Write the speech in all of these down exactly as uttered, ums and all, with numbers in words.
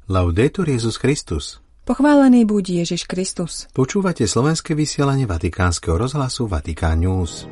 Laudetur Jesus Christus. Pochválený buď Ježiš Kristus. Počúvate slovenské vysielanie Vatikánskeho rozhlasu Vatikán News.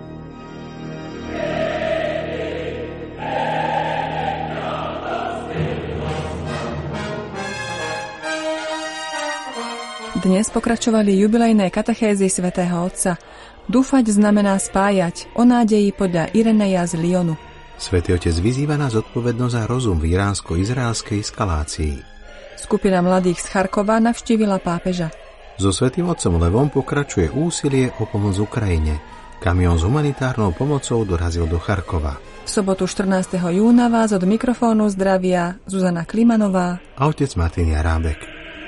Dnes pokračovali jubilejné katechézy svätého Otca. Dúfať znamená spájať, o nádeji podľa Ireneja z Lyonu. Svätý Otec vyzýva na zodpovednosť a rozum v iránsko-izraelskej eskalácii. Skupina mladých z Charkova navštívila pápeža. So Svätým Otcom Levom pokračuje úsilie o pomoc Ukrajine. Kamión s humanitárnou pomocou dorazil do Charkova. V sobotu štrnásteho júna vás od mikrofónu zdravia Zuzana Klimanová a otec Martin Jarábek.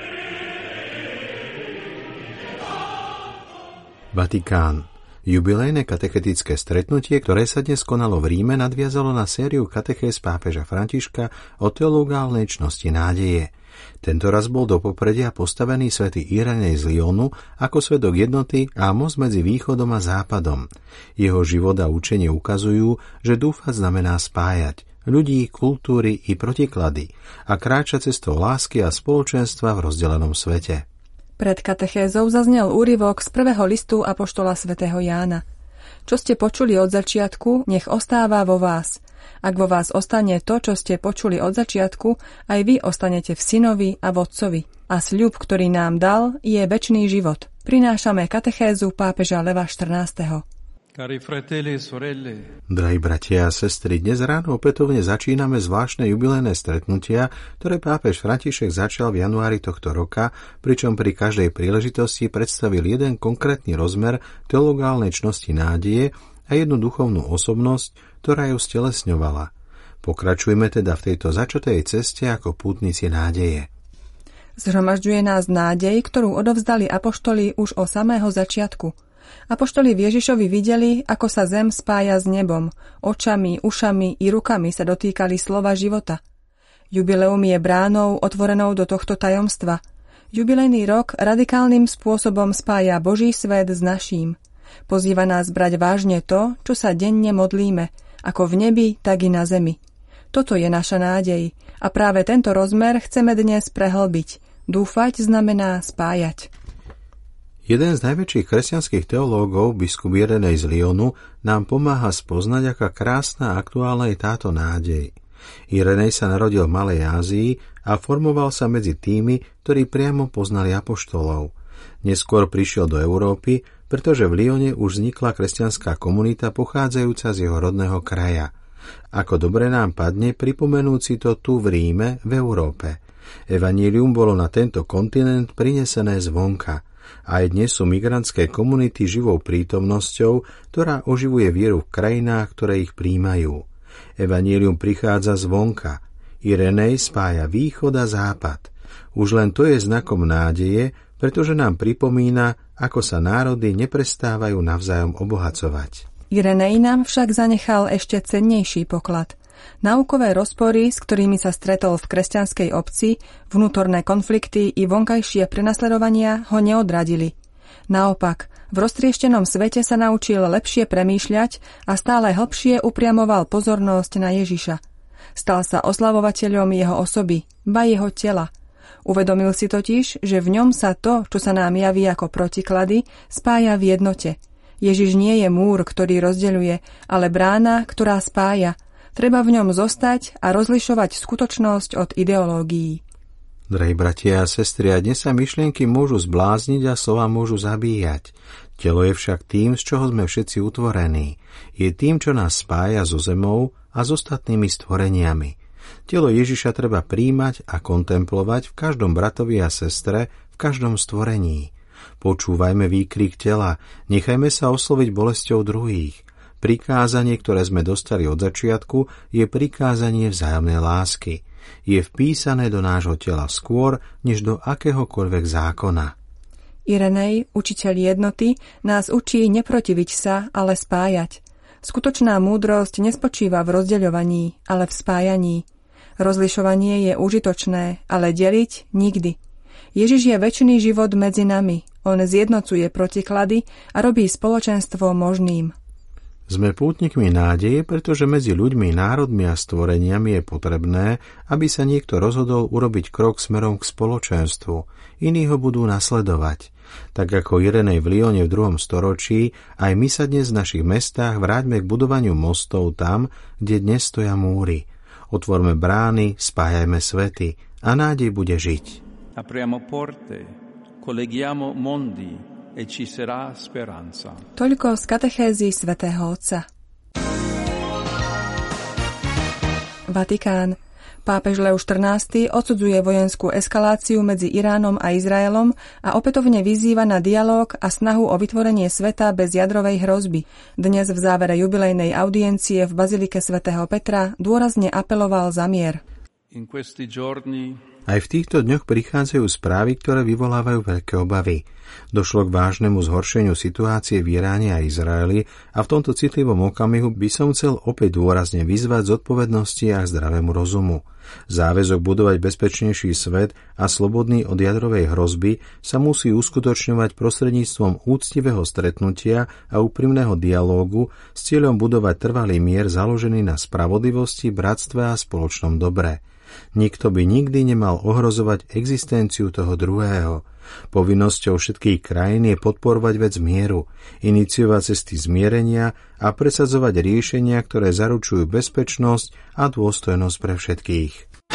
Vatikán. Jubilejné katechetické stretnutie, ktoré sa dnes konalo v Ríme, nadviazalo na sériu katechéz pápeža Františka o teologálnej čnosti nádeje. Tento raz bol do popredia postavený svätý Irenej z Lyonu ako svedok jednoty a most medzi východom a západom. Jeho život a učenie ukazujú, že dúfať znamená spájať ľudí, kultúry i protiklady a kráčať cestou lásky a spoločenstva v rozdelenom svete. Pred katechézou zaznel úryvok z prvého listu apoštola svätého Jána. Čo ste počuli od začiatku, nech ostáva vo vás. Ak vo vás ostane to, čo ste počuli od začiatku, aj vy ostanete v synovi a v otcovi. A sľub, ktorý nám dal, je večný život. Prinášame katechézu pápeža Leva štrnásteho. Cari fratelli e sorelle. Drahí bratia a sestry, dnes ráno opätovne začíname zvláštne jubilejné stretnutia, ktoré pápež František začal v januári tohto roka, pričom pri každej príležitosti predstavil jeden konkrétny rozmer teologálnej čnosti nádeje a jednu duchovnú osobnosť, ktorá ju stelesňovala. Pokračujme teda v tejto začatej ceste ako pútnici nádeje. Zhromažďuje nás nádej, ktorú odovzdali apoštoli už o samého začiatku. Apoštoli v Ježišovi videli, ako sa zem spája s nebom, očami, ušami i rukami sa dotýkali slova života. Jubileum je bránou otvorenou do tohto tajomstva. Jubilejný rok radikálnym spôsobom spája Boží svet s naším. Pozýva nás brať vážne to, čo sa denne modlíme, ako v nebi, tak i na zemi. Toto je naša nádej a práve tento rozmer chceme dnes prehlbiť. Dúfať znamená spájať. Jeden z najväčších kresťanských teológov, biskup Irenej z Lyonu, nám pomáha spoznať, aká krásna a aktuálna je táto nádej. Irenej sa narodil v Malej Ázii a formoval sa medzi tými, ktorí priamo poznali apoštolov. Neskôr prišiel do Európy, pretože v Lyone už vznikla kresťanská komunita pochádzajúca z jeho rodného kraja. Ako dobre nám padne, pripomenúci to tu v Ríme, v Európe. Evanjelium bolo na tento kontinent prinesené zvonka. Aj dnes sú migrantské komunity živou prítomnosťou, ktorá oživuje vieru v krajinách, ktoré ich prijímajú. Evanjelium prichádza zvonka. Irenej spája východ a západ. Už len to je znakom nádeje, pretože nám pripomína, ako sa národy neprestávajú navzájom obohacovať. Irenej nám však zanechal ešte cennejší poklad. Náukové rozpory, s ktorými sa stretol v kresťanskej obci, vnútorné konflikty i vonkajšie prenasledovania ho neodradili. Naopak, v roztrieštenom svete sa naučil lepšie premýšľať a stále hlbšie upriamoval pozornosť na Ježiša. Stal sa oslavovateľom jeho osoby, ba jeho tela. Uvedomil si totiž, že v ňom sa to, čo sa nám javí ako protiklady, spája v jednote. Ježiš nie je múr, ktorý rozdeľuje, ale brána, ktorá spája. Treba v ňom zostať a rozlišovať skutočnosť od ideológií. Drahí bratia a sestry, a dnes sa myšlienky môžu zblázniť a slova môžu zabíjať. Telo je však tým, z čoho sme všetci utvorení. Je tým, čo nás spája so zemou a s ostatnými stvoreniami. Telo Ježiša treba príjmať a kontemplovať v každom bratovi a sestre, v každom stvorení. Počúvajme výkrik tela, nechajme sa osloviť bolesťou druhých. Prikázanie, ktoré sme dostali od začiatku, je prikázanie vzájomnej lásky. Je vpísané do nášho tela skôr, než do akéhokoľvek zákona. Irenej, učiteľ jednoty, nás učí neprotiviť sa, ale spájať. Skutočná múdrosť nespočíva v rozdeľovaní, ale v spájaní. Rozlišovanie je užitočné, ale deliť nikdy. Ježiš je večný život medzi nami. On zjednocuje protiklady a robí spoločenstvo možným. Sme pútnikmi nádeje, pretože medzi ľuďmi, národmi a stvoreniami je potrebné, aby sa niekto rozhodol urobiť krok smerom k spoločenstvu. Iní ho budú nasledovať. Tak ako Irenej v Lyone v druhom storočí, aj my sa dnes v našich mestách vráťme k budovaniu mostov tam, kde dnes stoja múry. Otvorme brány, spájajme svety a nádej bude žiť. Apriamo porte, colleghiamo mondi, e ci sarà speranza. Toľko z katechézy svätého Otca. Vatikán. Pápež Leo štrnásty odsudzuje vojenskú eskaláciu medzi Iránom a Izraelom a opätovne vyzýva na dialóg a snahu o vytvorenie sveta bez jadrovej hrozby. Dnes v závere jubilejnej audiencie v bazilike svätého Petra dôrazne apeloval za mier. In questi giorni Aj v týchto dňoch prichádzajú správy, ktoré vyvolávajú veľké obavy. Došlo k vážnemu zhoršeniu situácie v Iráne a Izraeli a v tomto citlivom okamihu by som chcel opäť dôrazne vyzvať zodpovednosti a zdravému rozumu. Záväzok budovať bezpečnejší svet a slobodný od jadrovej hrozby sa musí uskutočňovať prostredníctvom úctivého stretnutia a úprimného dialógu s cieľom budovať trvalý mier založený na spravodlivosti, bratstve a spoločnom dobre. Nikto by nikdy nemal ohrozovať existenciu toho druhého. Povinnosťou všetkých krajín je podporovať vec mieru, iniciovať cesty zmierenia a presadzovať riešenia, ktoré zaručujú bezpečnosť a dôstojnosť pre všetkých.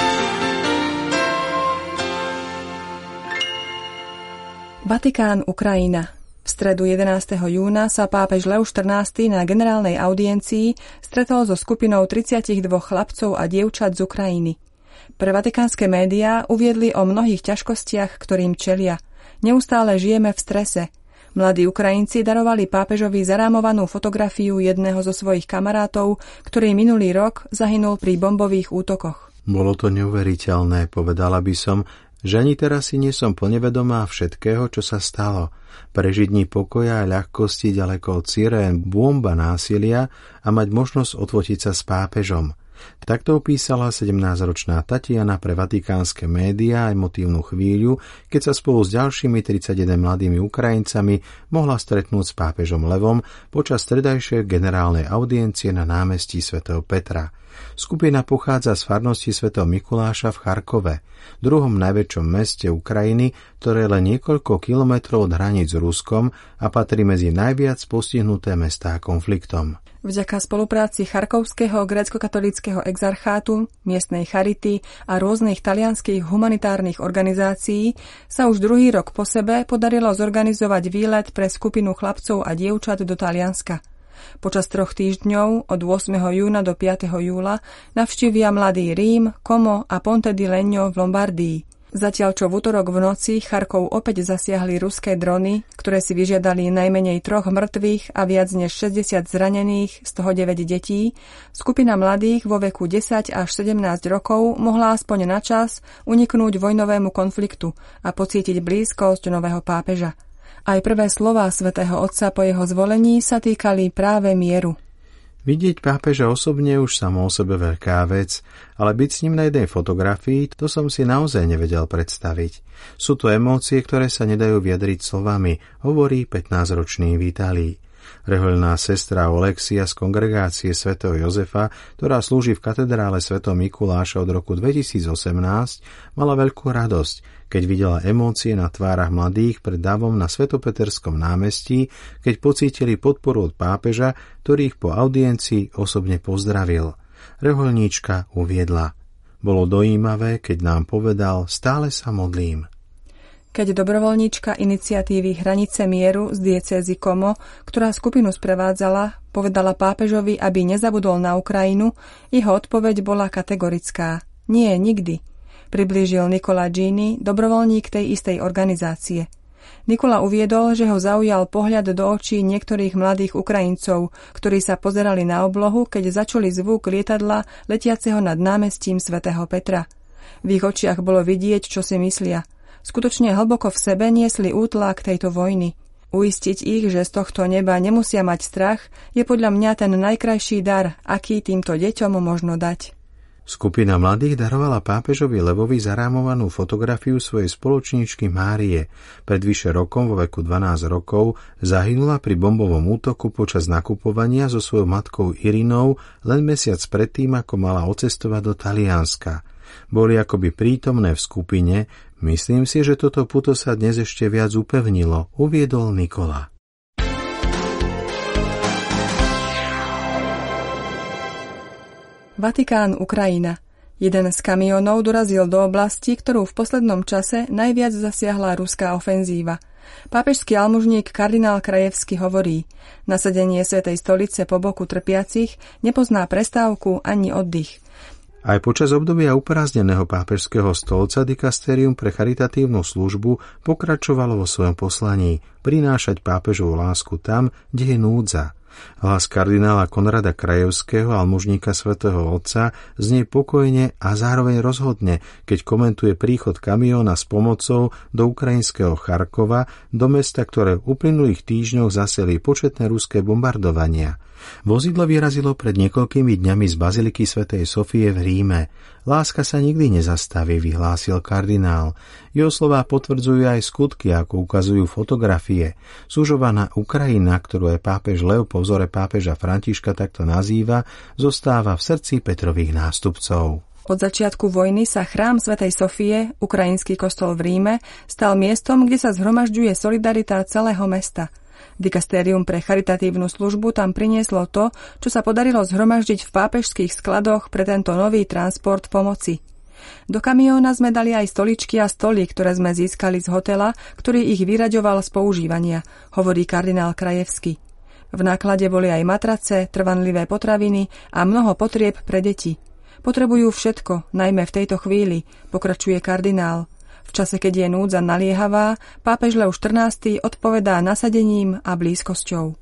Vatikán, Ukrajina. V stredu jedenásteho júna sa pápež Leo štrnásty na generálnej audiencii stretol so skupinou tridsaťdva chlapcov a dievčat z Ukrajiny. Pre vatikánske médiá uviedli o mnohých ťažkostiach, ktorým čelia. Neustále žijeme v strese. Mladí Ukrajinci darovali pápežovi zarámovanú fotografiu jedného zo svojich kamarátov, ktorý minulý rok zahynul pri bombových útokoch. Bolo to neuveriteľné, povedala by som, že ani teraz si nie som plne vedomá všetkého, čo sa stalo. Prežiť dní pokoja a ľahkosti ďaleko od sirén, bomba násilia a mať možnosť odfotiť sa s pápežom. Takto opísala sedemnásťročná Tatiana pre vatikánske médiá emotívnu chvíľu, keď sa spolu s ďalšími tridsaťjeden mladými Ukrajincami mohla stretnúť s pápežom Levom počas stredajšej generálnej audiencie na námestí svätého Petra. Skupina pochádza z farnosti svätého Mikuláša v Charkove, druhom najväčšom meste Ukrajiny, ktoré je len niekoľko kilometrov od hraníc s Ruskom a patrí medzi najviac postihnuté mestá konfliktom. Vďaka spolupráci Charkovského grécko-katolíckeho exarchátu, miestnej charity a rôznych talianskych humanitárnych organizácií sa už druhý rok po sebe podarilo zorganizovať výlet pre skupinu chlapcov a dievčat do Talianska. Počas troch týždňov od ôsmeho júna do piateho júla navštívia mladý Rím, Como a Ponte di Legno v Lombardii. Zatiaľ čo v utorok v noci Charkov opäť zasiahli ruské drony, ktoré si vyžiadali najmenej troch mŕtvych a viac než šesťdesiat zranených, z toho deväť detí, skupina mladých vo veku desať až sedemnásť rokov mohla aspoň na čas uniknúť vojnovému konfliktu a pocítiť blízkosť nového pápeža. Aj prvé slová svätého Otca po jeho zvolení sa týkali práve mieru. Vidieť pápeža osobne už samo o sebe veľká vec, ale byť s ním na jednej fotografii, to som si naozaj nevedel predstaviť. Sú to emócie, ktoré sa nedajú vyjadriť slovami, hovorí pätnásťročný Vitalij. Rehoľná sestra Olexia z kongregácie svätého Jozefa, ktorá slúži v katedrále svätého Mikuláša od roku dvetisícosemnásť, mala veľkú radosť, keď videla emócie na tvárach mladých pred davom na Svetopeterskom námestí, keď pocítili podporu od pápeža, ktorý ich po audiencii osobne pozdravil. Rehoľníčka uviedla: Bolo dojímavé, keď nám povedal, stále sa modlím. Keď dobrovoľníčka iniciatívy Hranice mieru z diecézy Como, ktorá skupinu sprevádzala, povedala pápežovi, aby nezabudol na Ukrajinu, jeho odpoveď bola kategorická. Nie, nikdy. Priblížil Nicola Gini, dobrovoľník tej istej organizácie. Nikola uviedol, že ho zaujal pohľad do očí niektorých mladých Ukrajincov, ktorí sa pozerali na oblohu, keď začuli zvuk lietadla letiaceho nad námestím svätého Petra. V ich očiach bolo vidieť, čo si myslia. Skutočne hlboko v sebe niesli útlak tejto vojny. Uistiť ich, že z tohto neba nemusia mať strach, je podľa mňa ten najkrajší dar, aký týmto deťom možno dať. Skupina mladých darovala pápežovi Levovi zarámovanú fotografiu svojej spoločníčky Márie. Pred vyše rokom, vo veku dvanásť rokov, zahynula pri bombovom útoku počas nakupovania so svojou matkou Irinou len mesiac predtým, ako mala odcestovať do Talianska. Boli akoby prítomné v skupine. Myslím si, že toto puto sa dnes ešte viac upevnilo, uviedol Nikola. Vatikán, Ukrajina. Jeden z kamionov dorazil do oblasti, ktorú v poslednom čase najviac zasiahla ruská ofenzíva. Pápežský almužník kardinál Krajevský hovorí: nasadenie Svätej stolice po boku trpiacich nepozná prestávku ani oddych. Aj počas obdobia uprázdneného pápežského stolca dikastérium pre charitatívnu službu pokračovalo vo svojom poslaní prinášať pápežovú lásku tam, kde je núdza. Hlas kardinála Konrada Krajevského, almužníka svätého Otca, znie pokojne a zároveň rozhodne, keď komentuje príchod kamióna s pomocou do ukrajinského Charkova, do mesta, ktoré v uplynulých týždňoch zaseli početné ruské bombardovania. Vozidlo vyrazilo pred niekoľkými dňami z baziliky svätej Sofie v Ríme. Láska sa nikdy nezastaví, vyhlásil kardinál. Jeho slová potvrdzujú aj skutky, ako ukazujú fotografie. Súžovaná Ukrajina, ktorú aj pápež Leo po vzore pápeža Františka takto nazýva, zostáva v srdci Petrových nástupcov. Od začiatku vojny sa chrám svätej Sofie, ukrajinský kostol v Ríme, stal miestom, kde sa zhromažďuje solidarita celého mesta. Dikastérium pre charitatívnu službu tam prinieslo to, čo sa podarilo zhromaždiť v pápežských skladoch pre tento nový transport pomoci. Do kamióna sme dali aj stoličky a stoly, ktoré sme získali z hotela, ktorý ich vyraďoval z používania, hovorí kardinál Krajevský. V náklade boli aj matrace, trvanlivé potraviny a mnoho potrieb pre deti. Potrebujú všetko, najmä v tejto chvíli, pokračuje kardinál. V čase, keď je núdza naliehavá, pápež Leo štrnásty odpovedá nasadením a blízkosťou.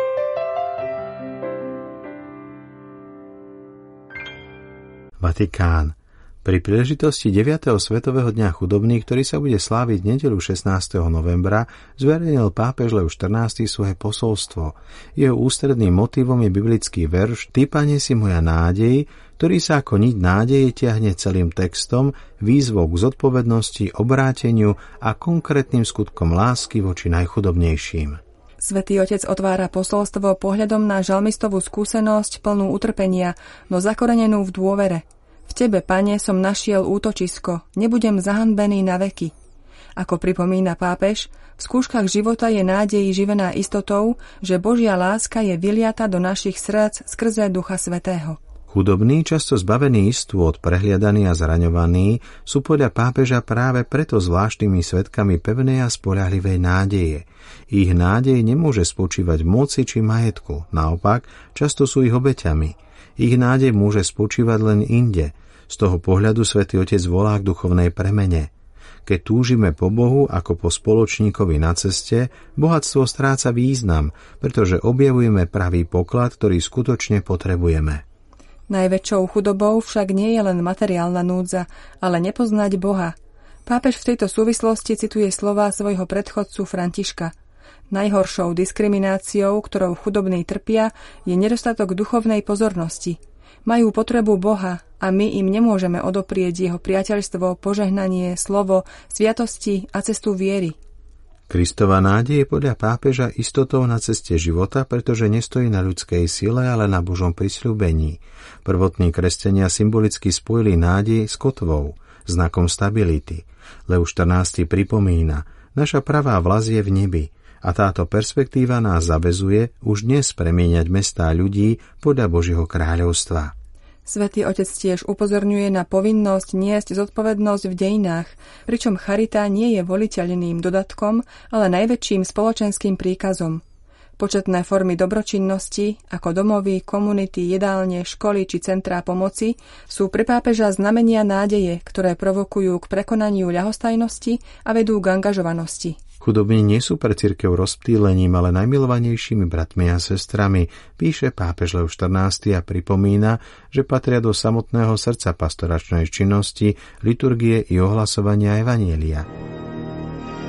Vatikán. Pri príležitosti deviateho Svetového dňa chudobných, ktorý sa bude sláviť nedeľu šestnásteho novembra, zverejnil pápež Leo štrnásty svoje posolstvo. Jeho ústredným motivom je biblický verš Ty, Pane, si moja nádej, ktorý sa ako niť nádeje ťahne celým textom, výzvou k zodpovednosti, obráteniu a konkrétnym skutkom lásky voči najchudobnejším. Svätý Otec otvára posolstvo pohľadom na žalmistovú skúsenosť plnú utrpenia, no zakorenenú v dôvere. V Tebe, Pane, som našiel útočisko, nebudem zahanbený na veky. Ako pripomína pápež, v skúškach života je nádej živená istotou, že Božia láska je vyliata do našich srdc skrze Ducha Svätého. Chudobní, často zbavení istôt, prehliadaní a zraňovaní, sú podľa pápeža práve preto zvláštnymi svedkami pevnej a spoľahlivej nádeje. Ich nádej nemôže spočívať v moci či majetku, naopak, často sú ich obeťami. Ich nádej môže spočívať len inde. Z toho pohľadu Svätý Otec volá k duchovnej premene. Keď túžime po Bohu ako po spoločníkovi na ceste, bohatstvo stráca význam, pretože objavujeme pravý poklad, ktorý skutočne potrebujeme. Najväčšou chudobou však nie je len materiálna núdza, ale nepoznať Boha. Pápež v tejto súvislosti cituje slová svojho predchodcu Františka. Najhoršou diskrimináciou, ktorou chudobní trpia, je nedostatok duchovnej pozornosti. Majú potrebu Boha a my im nemôžeme odoprieť jeho priateľstvo, požehnanie, slovo, sviatosti a cestu viery. Kristova nádej je podľa pápeža istotou na ceste života, pretože nestojí na ľudskej sile, ale na Božom prisľúbení. Prvotní kresťania symbolicky spojili nádej s kotvou, znakom stability. Leo štrnásty pripomína, naša pravá vlasť je v nebi a táto perspektíva nás zavezuje už dnes premieňať mestá ľudí podľa Božieho kráľovstva. Svätý Otec tiež upozorňuje na povinnosť niesť zodpovednosť v dejinách, pričom charita nie je voliteľným dodatkom, ale najväčším spoločenským príkazom. Početné formy dobročinnosti, ako domovy, komunity, jedálne, školy či centrá pomoci, sú pre pápeža znamenia nádeje, ktoré provokujú k prekonaniu ľahostajnosti a vedú k angažovanosti. Chudobní nie sú pre cirkev rozptýlením, ale najmilovanejšími bratmi a sestrami, píše pápež Leo štrnásty a pripomína, že patria do samotného srdca pastoračnej činnosti, liturgie i ohlasovania evanjelia.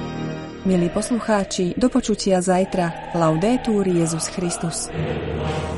Milí poslucháči, do počutia zajtra. Laudetur Jesus Christus.